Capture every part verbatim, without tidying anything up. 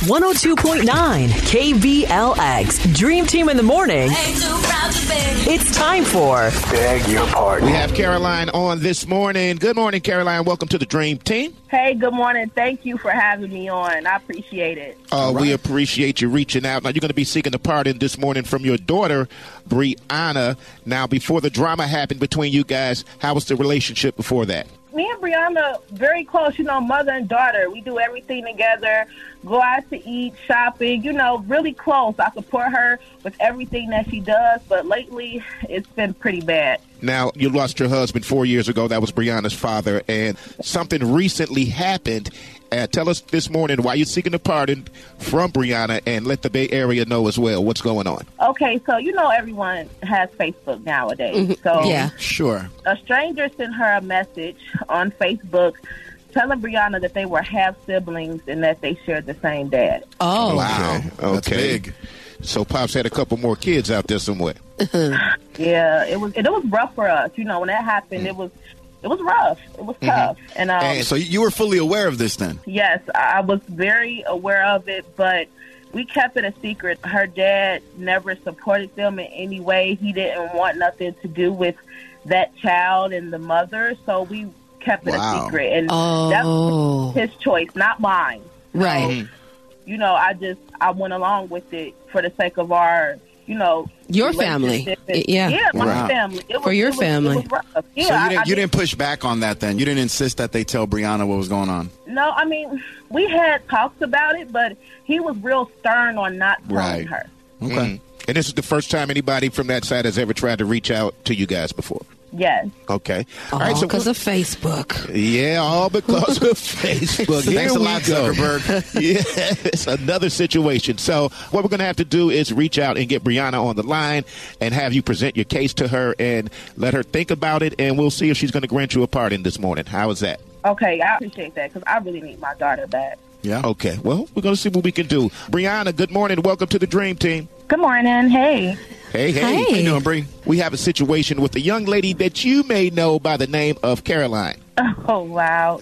one oh two point nine K V L X. Dream Team in the morning. It's time for Beg Your Pardon. We have Caroline on this morning. Good morning, Caroline. Welcome to the Dream Team. Hey, good morning. Thank you for having me on. I appreciate it. Uh, right. We appreciate you reaching out. Now, you're going to be seeking a pardon this morning from your daughter, Brianna. Now, before the drama happened between you guys, how was the relationship before that? Me and Brianna, very close, you know, mother and daughter. We do everything together, go out to eat, shopping, you know, really close. I support her with everything that she does, but lately it's been pretty bad. Now, you lost your husband four years ago. That was Brianna's father, and something recently happened. Uh, tell us this morning why you're seeking a pardon from Brianna, and let the Bay Area know as well what's going on. Okay, so you know everyone has Facebook nowadays. Mm-hmm. So yeah, sure. A stranger sent her a message on Facebook telling Brianna that they were half siblings and that they shared the same dad. Oh, wow. Okay. That's big. So Pops had a couple more kids out there somewhere. Yeah, it was it was rough for us. You know, when that happened, mm. it was it was rough. It was tough. Mm-hmm. And, um, and so you were fully aware of this then? Yes, I was very aware of it, but we kept it a secret. Her dad never supported them in any way. He didn't want nothing to do with that child and the mother, so we kept it wow. a secret. And oh. that was his choice, not mine. Right. So, you know, I just, I went along with it for the sake of our, you know, your family. And, yeah. Yeah, my wow. family. It was, for your it was, family. It was rough. Yeah, so you, I, didn't, I you didn't push back on that then? You didn't insist that they tell Brianna what was going on? No, I mean, we had talks about it, but he was real stern on not telling right. her. Okay. Mm. And this is the first time anybody from that side has ever tried to reach out to you guys before? Yes. Okay. All right, so because of Facebook. Yeah, all because of Facebook. Thanks a lot, Zuckerberg. Yeah, it's another situation. So what we're going to have to do is reach out and get Brianna on the line and have you present your case to her and let her think about it, and we'll see if she's going to grant you a pardon this morning. How is that? Okay, I appreciate that because I really need my daughter back. Yeah. Okay. Well, we're going to see what we can do. Brianna, good morning. Welcome to the Dream Team. Good morning. Hey. Hey, hey. Hey. How you doing, Bree? We have a situation with a young lady that you may know by the name of Caroline. Oh, wow.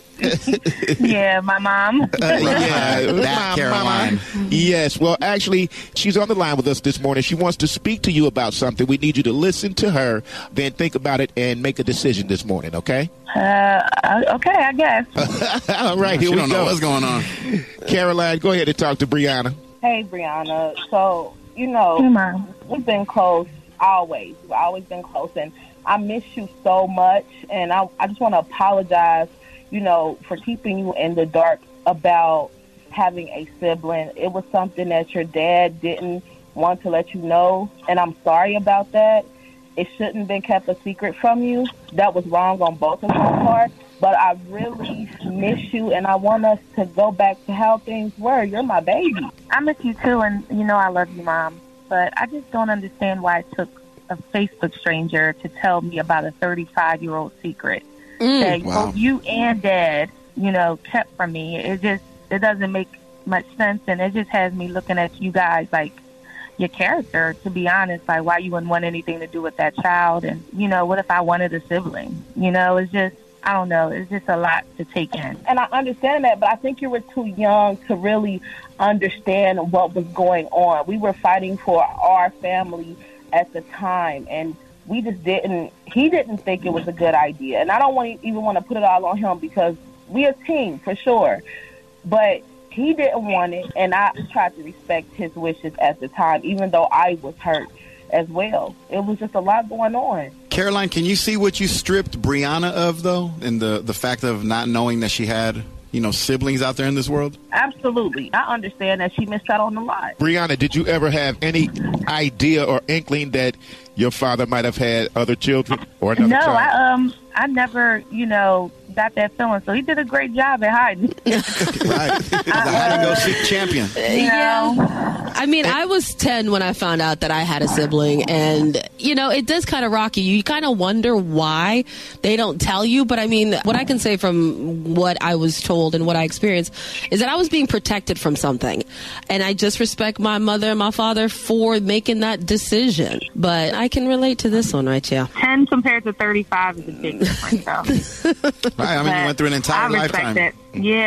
Yeah, my mom. Uh, yeah, That my Caroline. mama. Yes. Well, actually, she's on the line with us this morning. She wants to speak to you about something. We need you to listen to her, then think about it and make a decision this morning, okay? Uh, okay, I guess. All right, here She we don't go. know what's going on. Caroline, go ahead and talk to Brianna. Hey, Brianna. So, you know, hey, Mom. We've been close always. We've always been close, and I miss you so much, and I, I just want to apologize, you know, for keeping you in the dark about having a sibling. It was something that your dad didn't want to let you know, and I'm sorry about that. It shouldn't have been kept a secret from you. That was wrong on both of our parts, but I really miss you, and I want us to go back to how things were. You're my baby. I miss you, too, and you know I love you, Mom, but I just don't understand why it took a Facebook stranger to tell me about a thirty-five-year-old secret Mm, that wow. both you and Dad, you know, kept from me. It just, it doesn't make much sense, and it just has me looking at you guys like your character, to be honest, like why you wouldn't want anything to do with that child, and, you know, what if I wanted a sibling? You know, it's just, I don't know, it's just a lot to take in. And I understand that, but I think you were too young to really understand what was going on. We were fighting for our family at the time, and we just didn't, he didn't think it was a good idea. And I don't want to even want to put it all on him because we a team for sure. But he didn't want it, and I tried to respect his wishes at the time, even though I was hurt as well. It was just a lot going on. Caroline, can you see what you stripped Brianna of, though, and the, the fact of not knowing that she had, you know, siblings out there in this world? Absolutely. I understand that she missed out on a lot. Brianna, did you ever have any idea or inkling that your father might have had other children or another No, child? I um, I never, you know, got that feeling. So he did a great job at hiding. Right. The hide-and-go-seek champion. You know? I mean, I was ten when I found out that I had a sibling, and, you know, it does kind of rock you. You kind of wonder why they don't tell you, but I mean, what I can say from what I was told and what I experienced is that I was being protected from something, and I just respect my mother and my father for making that decision. But I can relate to this one right here. ten compared to thirty-five is a big difference, though. Right. I mean, you went through an entire I respect lifetime. it. Yeah.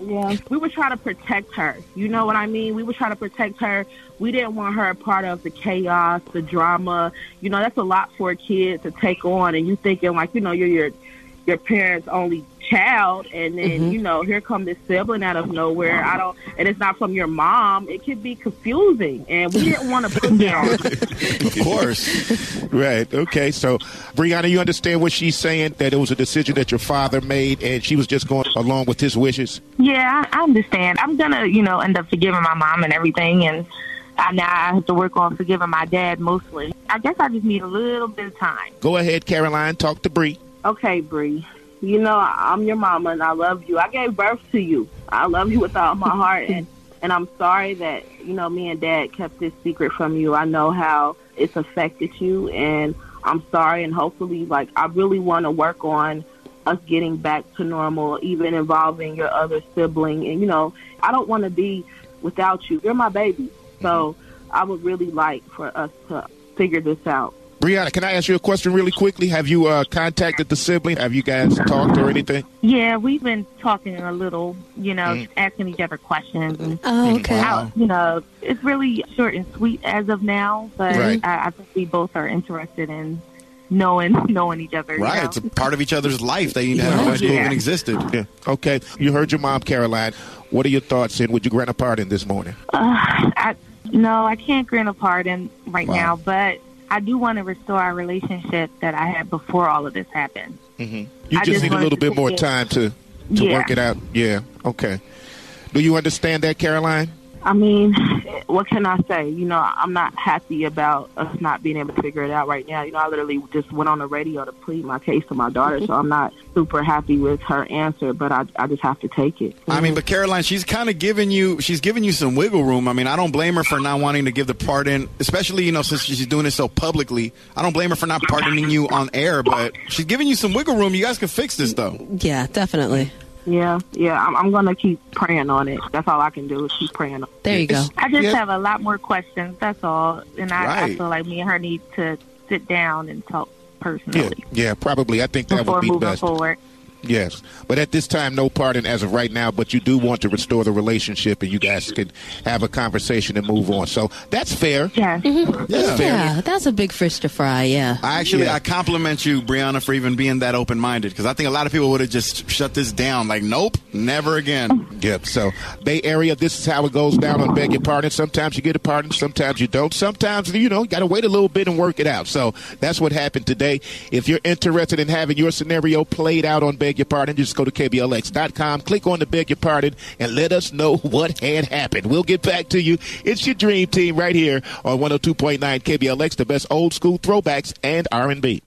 Yeah, we would try to protect her. You know what I mean? We would try to protect her. We didn't want her a part of the chaos, the drama. You know, that's a lot for a kid to take on. And you thinking, like, you know, you're your your parents' only child, and then, mm-hmm. you know, here come this sibling out of nowhere. I don't, and it's not from your mom. It could be confusing, and we didn't want to put down. Of course. Right. Okay. So, Brianna, you understand what she's saying, that it was a decision that your father made, and she was just going along with his wishes? Yeah, I understand. I'm going to, you know, end up forgiving my mom and everything, and I, now I have to work on forgiving my dad mostly. I guess I just need a little bit of time. Go ahead, Caroline. Talk to Bree. Okay, Bree. You know, I'm your mama, and I love you. I gave birth to you. I love you with all my heart, and, and I'm sorry that, you know, me and Dad kept this secret from you. I know how it's affected you, and I'm sorry, and hopefully, like, I really want to work on us getting back to normal, even involving your other sibling. And, you know, I don't want to be without you. You're my baby, so I would really like for us to figure this out. Brianna, can I ask you a question really quickly? Have you uh, contacted the sibling? Have you guys talked or anything? Yeah, we've been talking a little, you know, mm. asking each other questions. And oh, okay. How, you know, it's really short and sweet as of now, but right. I, I think we both are interested in knowing knowing each other. Right, you know? It's a part of each other's life that you never yeah. knew even existed. Yeah. Okay, you heard your mom, Caroline. What are your thoughts, and would you grant a pardon this morning? Uh, I, no, I can't grant a pardon right wow. now, but I do want to restore our relationship that I had before all of this happened. Mm-hmm. You just, just need a little bit more it. time to, to yeah. work it out. Yeah, okay. Do you understand that, Caroline? I mean, what can I say? You know, I'm not happy about us not being able to figure it out right now. You know, I literally just went on the radio to plead my case to my daughter, so I'm not super happy with her answer, but I, I just have to take it. I mean, but Caroline, she's kind of giving you, she's giving you some wiggle room. I mean, I don't blame her for not wanting to give the pardon, especially, you know, since she's doing it so publicly. I don't blame her for not pardoning you on air, but she's giving you some wiggle room. You guys can fix this, though. Yeah, definitely. Yeah, yeah, I'm, I'm going to keep praying on it. That's all I can do is keep praying on it. There you go. I just yeah. have a lot more questions, that's all. And I, right. I feel like me and her need to sit down and talk personally. Yeah, yeah, probably. I think that before would be moving best. forward. Yes, but at this time, no pardon as of right now, but you do want to restore the relationship, and you guys can have a conversation and move on. So that's fair. Yeah. Mm-hmm. That's fair. Yeah, that's a big fish to fry, yeah. I actually, Yeah. I compliment you, Brianna, for even being that open-minded, because I think a lot of people would have just shut this down. Like, nope, never again. Yep. So, Bay Area, this is how it goes down on Beg Your Pardon. Sometimes you get a pardon, sometimes you don't. Sometimes, you know, you got to wait a little bit and work it out. So, that's what happened today. If you're interested in having your scenario played out on Beg Your Pardon, just go to K B L X dot com, click on the Beg Your Pardon, and let us know what had happened. We'll get back to you. It's your Dream Team right here on one oh two point nine K B L X, the best old school throwbacks and R and B.